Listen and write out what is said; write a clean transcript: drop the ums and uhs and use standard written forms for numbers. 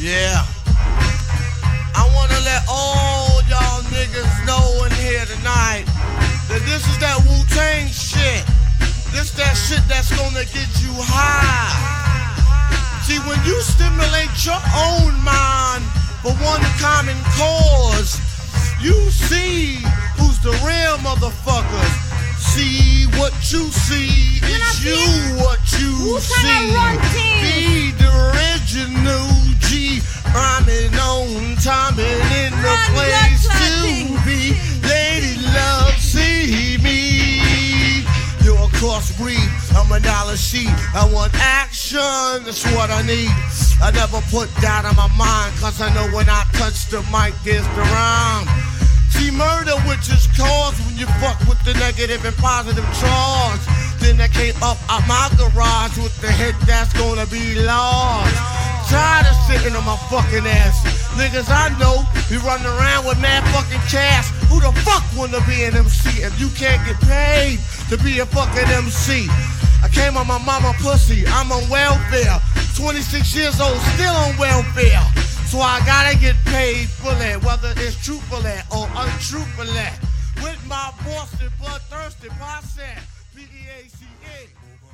Yeah. I wanna let all y'all niggas know in here tonight that this is that Wu-Tang shit. This that shit that's gonna get you high. See, when you stimulate your own mind for one common cause, you see who's the real motherfuckers. See what you see, it's you what you see. Be the original G, rhyming on time and in the place to be. Lady love, see me. You're a crossbreed, I'm a dollar sheet. I want action, that's what I need. I never put doubt on my mind, cause I know when I touch the mic, there's the rhyme. See, murder which is caused when you fuck with the negative and positive charge. Then I came up out my garage with the hit that's gonna be large. Tired of sitting on my fucking ass. Niggas I know be running around with mad fucking cash. Who the fuck wanna be an MC if you can't get paid to be a fucking MC? I came on my mama pussy, I'm on welfare. 26 years old, still on welfare. So I gotta get paid fully, whether it's truthfully or untruthfully. With my Boston bloodthirsty posse, PEACA.